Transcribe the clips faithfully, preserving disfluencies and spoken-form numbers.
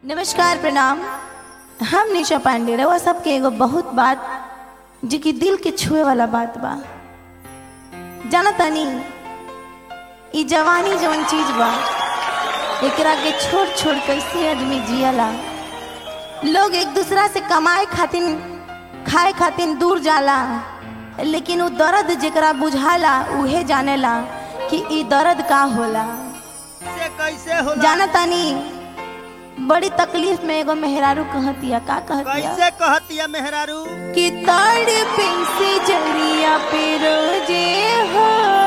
नमस्कार प्रणाम। हम निशा पांडे रवा सबके एगो बहुत बात जो कि दिल के छुए वाला बात बा। जाना तनी ई जवानी जवन चीज बा एकरा के छोड़ छोड़ कैसे आदमी जियला। लोग एक दूसरा से कमाए खातिर खाए खातिर दूर जाला, लेकिन वो दर्द जेकरा बुझाला उहे जानेला कि ई दर्द का होला। से कैसे होला? जाना तानी बड़ी तकलीफ में एगो मेहरारू कहतिया, का कहतिया? कैसे कहतिया मेहरारू? कि ताड़ पिन से जरिया पे रोजे हो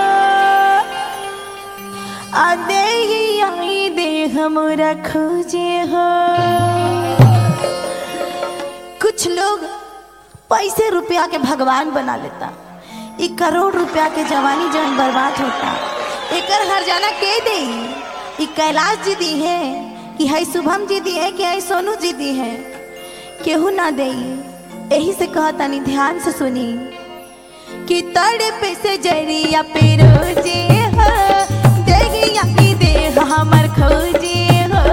आदे ही आई दे हमरा खोजे हो। कुछ लोग पैसे रुपया के भगवान बना लेता। ई करोड़ रुपया के जवानी जवन बर्बाद होता एकर हर जाना के दे? ई कैलाश जी दी है कि है शुभम जी दी है कि है सोनू जी दी है? केहू ना दे। यही से कहतानी ध्यान से सुनी कि तड़प से जरिया पे रोजे हो देगिया की देह हमर खोजे हो।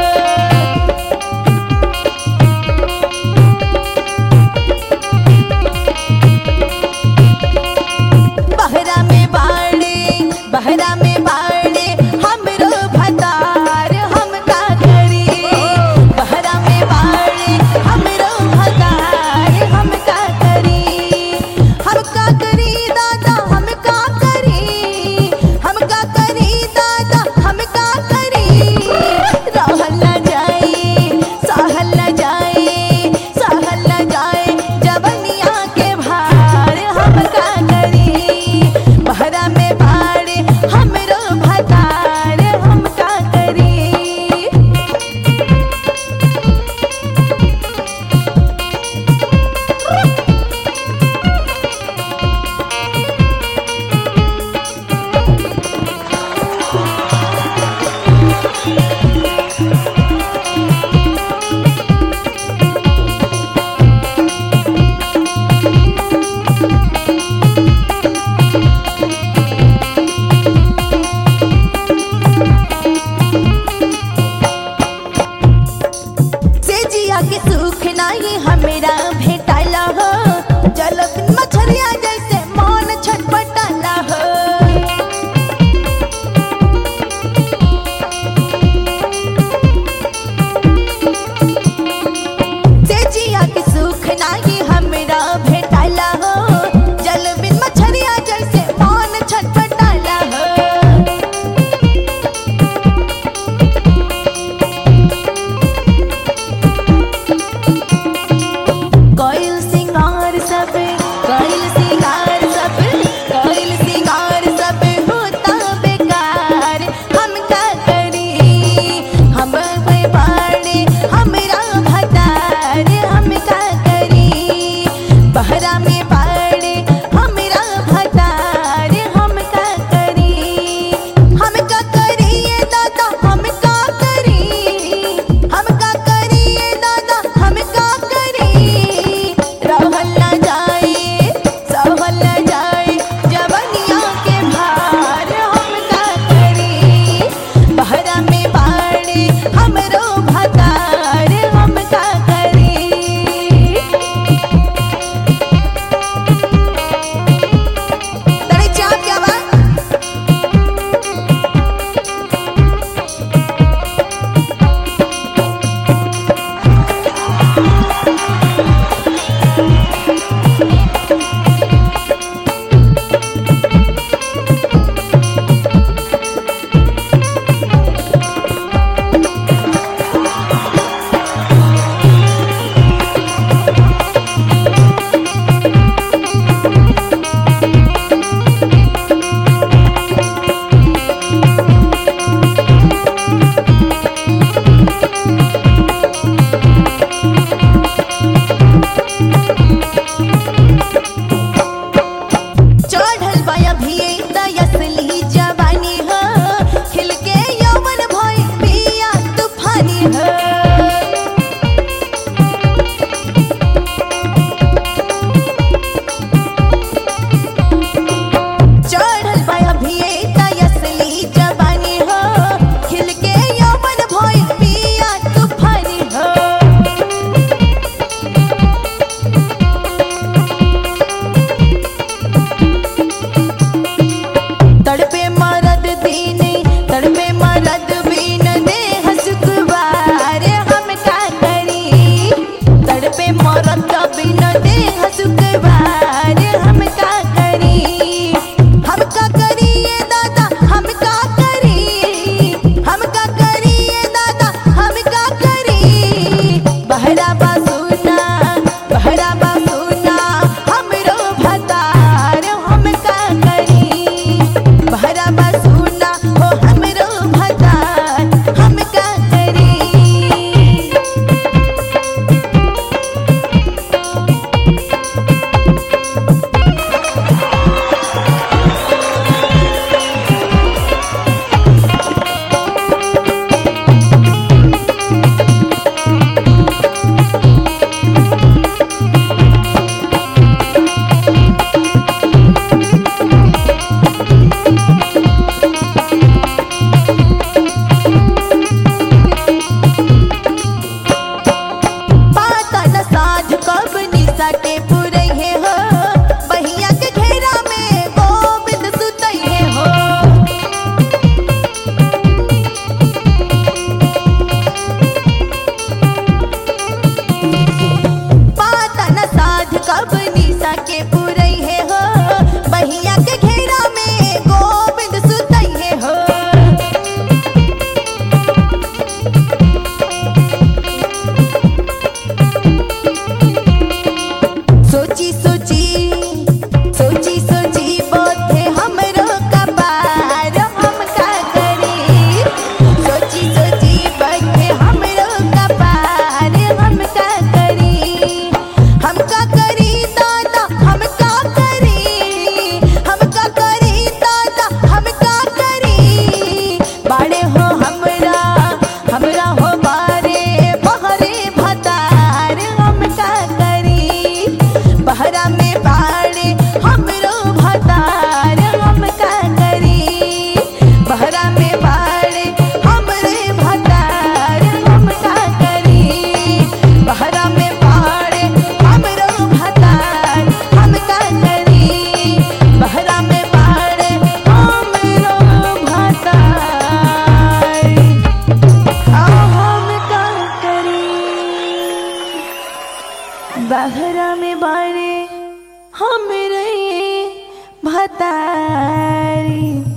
बहरा में बाड़े बहरा में बाड़े हमरो भतार हम का करी। बहरा में बाड़े हमरो भतार हम का करी। हम का करी दादा हम का करी। हम का करी दादा हम का करी। रहल न जाए सहल न जाए सहल न जाए जवनिया के भार हम का करी। बहरा में बाड़े हमरो भतार हम का करी। से जिया के सुख नाही हमरा भेटाला हो। जल बिन मछरिया जैसे मन छटपटाला हो। से जिया के सुख नाही हमरा भेटाला हो। जल बिन मछरिया जैसे मन छटपटाला हो। बहरा में बाड़े हमरे भतारी।